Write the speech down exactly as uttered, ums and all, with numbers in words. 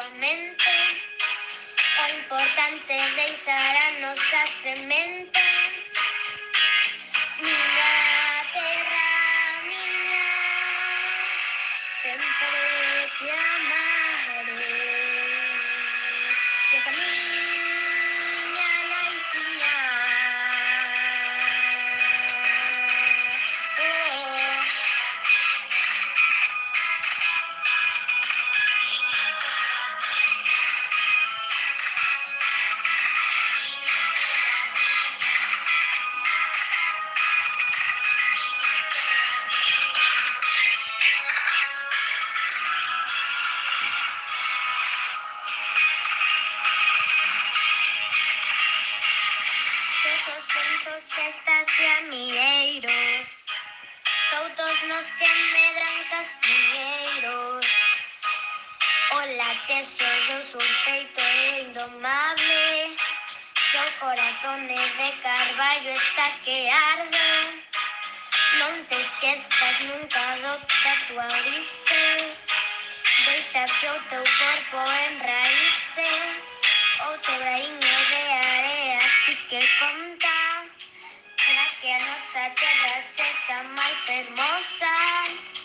mente. O importante deixar a nosa semente. Miña terra, miña, sempre te amaré. Que esa miña naiciña. Oh. Esos ventos estaciamieiros, soutos nos que medran castilleros. O lateso do seu peito é indomable, seu corazón é de carballo está que arde. Non te esquezas nunca do da tua orixe, deixa que o teu corpo enraíce. O teu raíño de area así que conta, para que a nosa terra sexa máis fermosa.